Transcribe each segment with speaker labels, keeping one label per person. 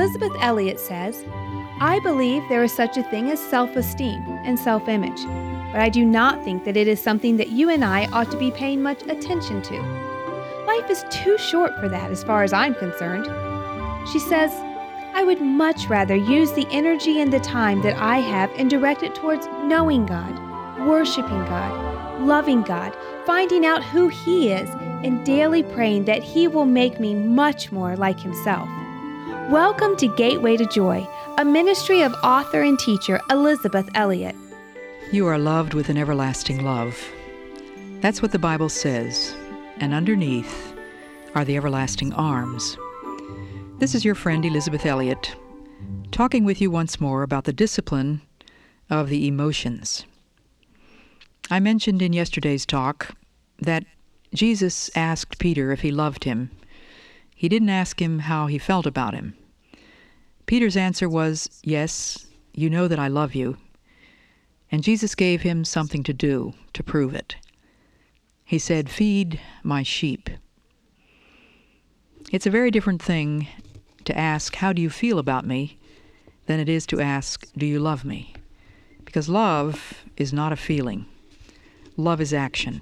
Speaker 1: Elizabeth Elliot says, I believe there is such a thing as self-esteem and self-image, but I do not think that it is something that you and I ought to be paying much attention to. Life is too short for that as far as I'm concerned. She says, I would much rather use the energy and the time that I have and direct it towards knowing God, worshiping God, loving God, finding out who He is, and daily praying that He will make me much more like Himself. Welcome to Gateway to Joy, a ministry of author and teacher Elizabeth Elliot.
Speaker 2: You are loved with an everlasting love. That's what the Bible says, and underneath are the everlasting arms. This is your friend Elizabeth Elliot, talking with you once more about the discipline of the emotions. I mentioned in yesterday's talk that Jesus asked Peter if he loved him. He didn't ask him how he felt about him. Peter's answer was, yes, you know that I love you. And Jesus gave him something to do to prove it. He said, feed my sheep. It's a very different thing to ask, how do you feel about me, than it is to ask, do you love me? Because love is not a feeling. Love is action.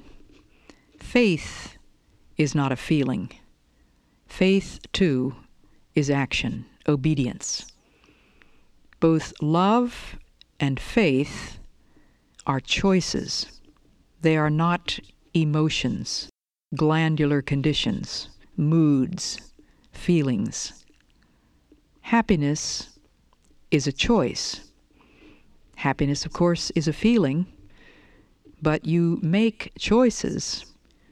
Speaker 2: Faith is not a feeling. Faith, too, is action, obedience. Both love and faith are choices. They are not emotions, glandular conditions, moods, feelings. Happiness is a choice. Happiness, of course, is a feeling, but you make choices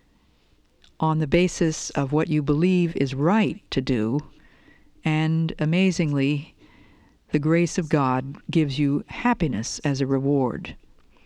Speaker 2: on the basis of what you believe is right to do, and amazingly, the grace of God gives you happiness as a reward.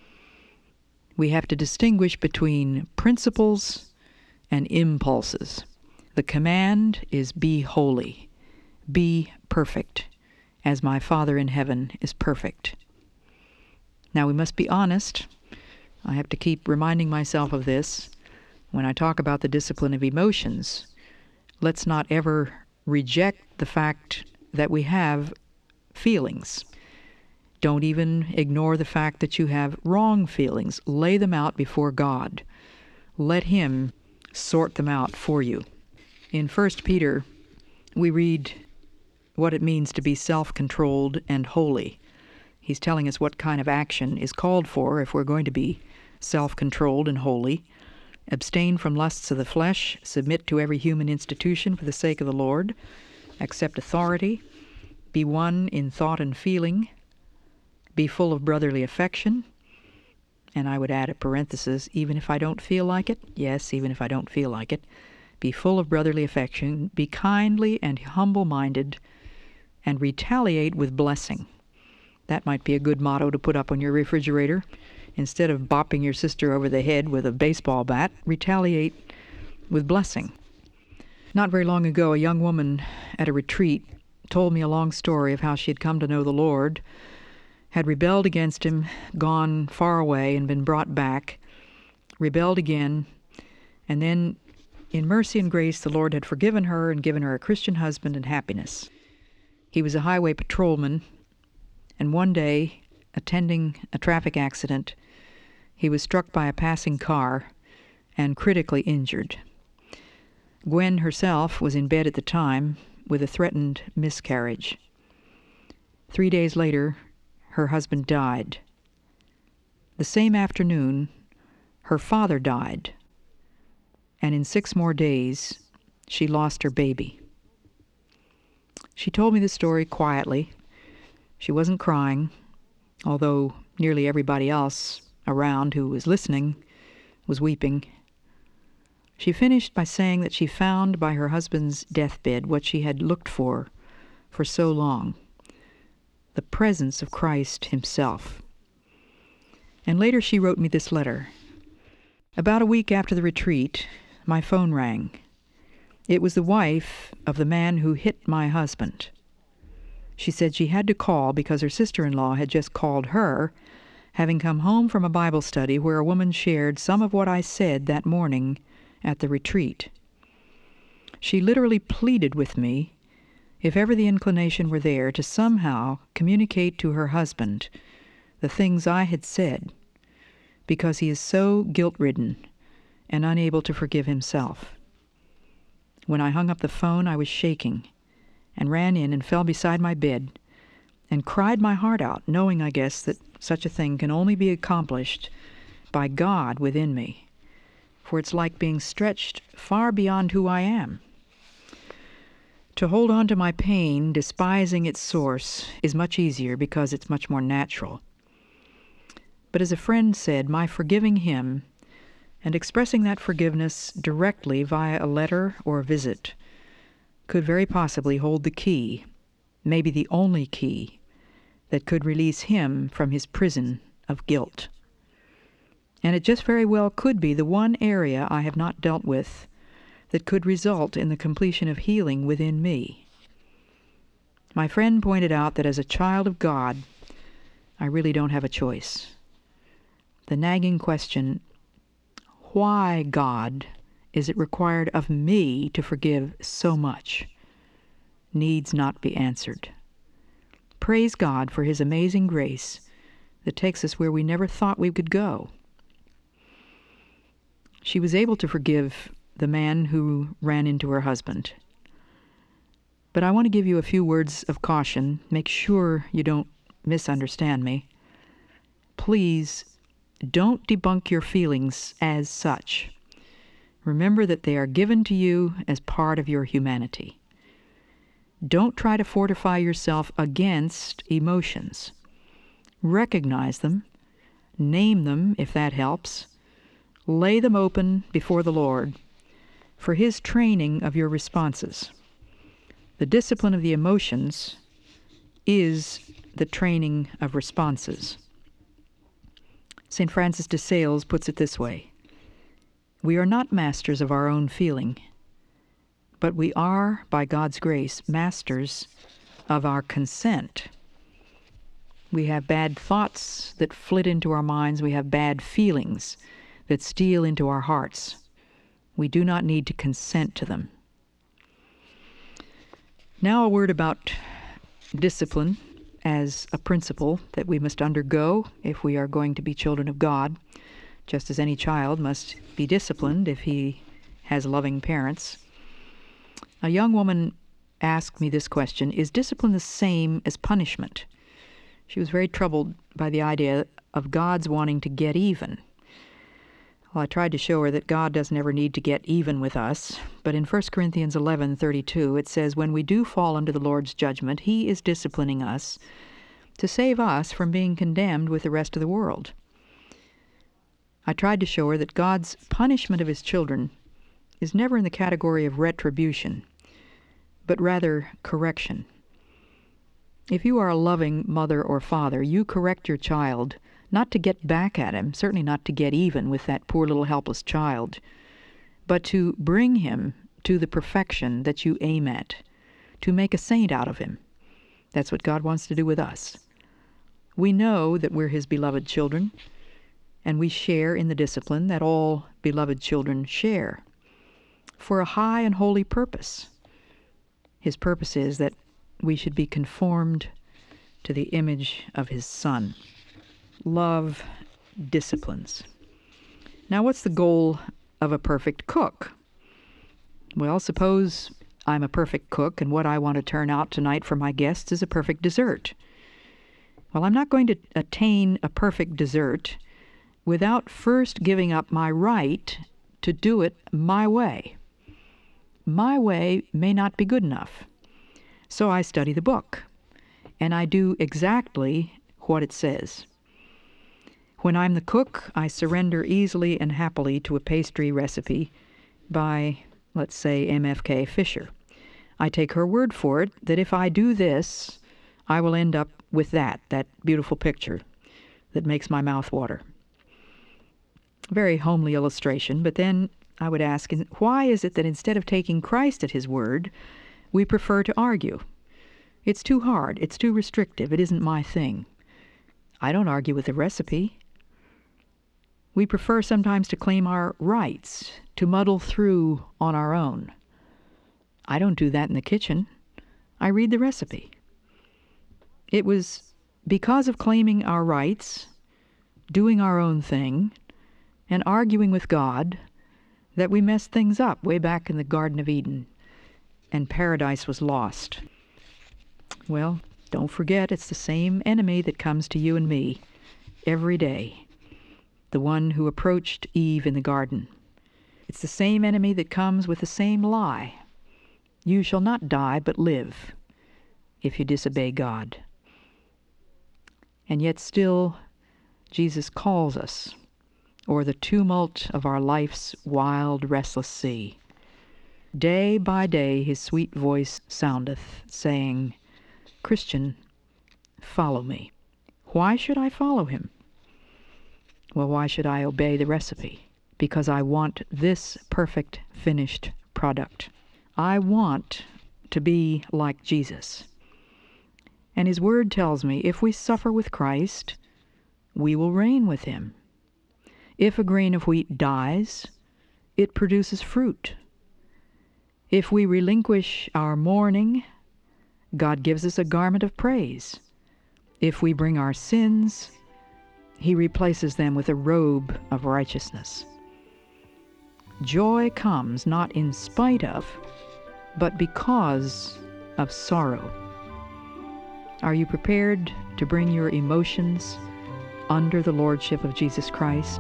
Speaker 2: We have to distinguish between principles and impulses. The command is be holy, be perfect, as my Father in heaven is perfect. Now we must be honest. I have to keep reminding myself of this. When I talk about the discipline of emotions, let's not ever reject the fact that we have feelings. Don't even ignore the fact that you have wrong feelings. Lay them out before God. Let Him sort them out for you. In 1 Peter, we read what it means to be self-controlled and holy. He's telling us what kind of action is called for if we're going to be self-controlled and holy. Abstain from lusts of the flesh, submit to every human institution for the sake of the Lord, accept authority, be one in thought and feeling, be full of brotherly affection, and I would add a parenthesis, even if I don't feel like it, yes, even if I don't feel like it, be full of brotherly affection, be kindly and humble-minded, and retaliate with blessing. That might be a good motto to put up on your refrigerator. Instead of bopping your sister over the head with a baseball bat, retaliate with blessing. Not very long ago, a young woman at a retreat told me a long story of how she had come to know the Lord, had rebelled against Him, gone far away and been brought back, rebelled again, and then in mercy and grace the Lord had forgiven her and given her a Christian husband and happiness. He was a highway patrolman, and one day, attending a traffic accident, he was struck by a passing car and critically injured. Gwen herself was in bed at the time with a threatened miscarriage. 3 days later, her husband died. The same afternoon, her father died, and in 6 more days, she lost her baby. She told me the story quietly. She wasn't crying, although nearly everybody else around who was listening was weeping. She finished by saying that she found by her husband's deathbed what she had looked for so long, the presence of Christ Himself. And later she wrote me this letter. About a week after the retreat, my phone rang. It was the wife of the man who hit my husband. She said she had to call because her sister-in-law had just called her, having come home from a Bible study where a woman shared some of what I said that morning at the retreat. She literally pleaded with me If ever the inclination were there to somehow communicate to her husband the things I had said, because he is so guilt-ridden and unable to forgive himself. When I hung up the phone, I was shaking and ran in and fell beside my bed and cried my heart out, knowing, I guess, that such a thing can only be accomplished by God within me, for it's like being stretched far beyond who I am. To hold on to my pain, despising its source, is much easier because it's much more natural. But as a friend said, my forgiving him and expressing that forgiveness directly via a letter or a visit could very possibly hold the key, maybe the only key, that could release him from his prison of guilt. And it just very well could be the one area I have not dealt with that could result in the completion of healing within me. My friend pointed out that as a child of God, I really don't have a choice. The nagging question, why, God, is it required of me to forgive so much, needs not be answered. Praise God for his amazing grace that takes us where we never thought we could go. She was able to forgive the man who ran into her husband. But I want to give you a few words of caution. Make sure you don't misunderstand me. Please don't debunk your feelings as such. Remember that they are given to you as part of your humanity. Don't try to fortify yourself against emotions. Recognize them, name them if that helps, lay them open before the Lord for his training of your responses. The discipline of the emotions is the training of responses. St. Francis de Sales puts it this way: we are not masters of our own feeling, but we are, by God's grace, masters of our consent. We have bad thoughts that flit into our minds. We have bad feelings that steal into our hearts. We do not need to consent to them. Now a word about discipline as a principle that we must undergo if we are going to be children of God, just as any child must be disciplined if he has loving parents. A young woman asked me this question: is discipline the same as punishment? She was very troubled by the idea of God's wanting to get even. Well, I tried to show her that God doesn't ever need to get even with us, but in 1 Corinthians 11:32 it says, when we do fall under the Lord's judgment, he is disciplining us to save us from being condemned with the rest of the world. I tried to show her that God's punishment of his children is never in the category of retribution, but rather correction. If you are a loving mother or father, you correct your child not to get back at him, certainly not to get even with that poor little helpless child, but to bring him to the perfection that you aim at, to make a saint out of him. That's what God wants to do with us. We know that we're his beloved children, and we share in the discipline that all beloved children share, for a high and holy purpose. His purpose is that we should be conformed to the image of his Son. Love disciplines. Now, what's the goal of a perfect cook? Well, suppose I'm a perfect cook and what I want to turn out tonight for my guests is a perfect dessert. Well, I'm not going to attain a perfect dessert without first giving up my right to do it my way. My way may not be good enough. So I study the book, and I do exactly what it says. When I'm the cook, I surrender easily and happily to a pastry recipe by, let's say, M.F.K. Fisher. I take her word for it that if I do this, I will end up with that beautiful picture that makes my mouth water. Very homely illustration, but then I would ask, why is it that instead of taking Christ at his word, we prefer to argue? It's too hard. It's too restrictive. It isn't my thing. I don't argue with the recipe. We prefer sometimes to claim our rights, to muddle through on our own. I don't do that in the kitchen. I read the recipe. It was because of claiming our rights, doing our own thing, and arguing with God that we messed things up way back in the Garden of Eden, and paradise was lost. Well, don't forget, it's the same enemy that comes to you and me every day, the one who approached Eve in the garden. It's the same enemy that comes with the same lie. You shall not die, but live, if you disobey God. And yet still, Jesus calls us, o'er the tumult of our life's wild, restless sea. Day by day his sweet voice soundeth, saying, Christian, follow me. Why should I follow him? Well, why should I obey the recipe? Because I want this perfect, finished product. I want to be like Jesus. And his word tells me if we suffer with Christ, we will reign with him. If a grain of wheat dies, it produces fruit. If we relinquish our mourning, God gives us a garment of praise. If we bring our sins, he replaces them with a robe of righteousness. Joy comes not in spite of, but because of sorrow. Are you prepared to bring your emotions under the lordship of Jesus Christ?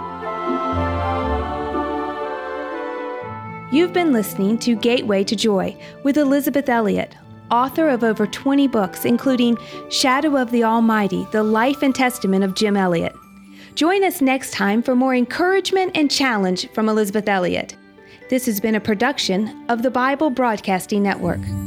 Speaker 1: You've been listening to Gateway to Joy with Elisabeth Elliot, author of over 20 books, including Shadow of the Almighty, The Life and Testament of Jim Elliot. Join us next time for more encouragement and challenge from Elisabeth Elliot. This has been a production of the Bible Broadcasting Network.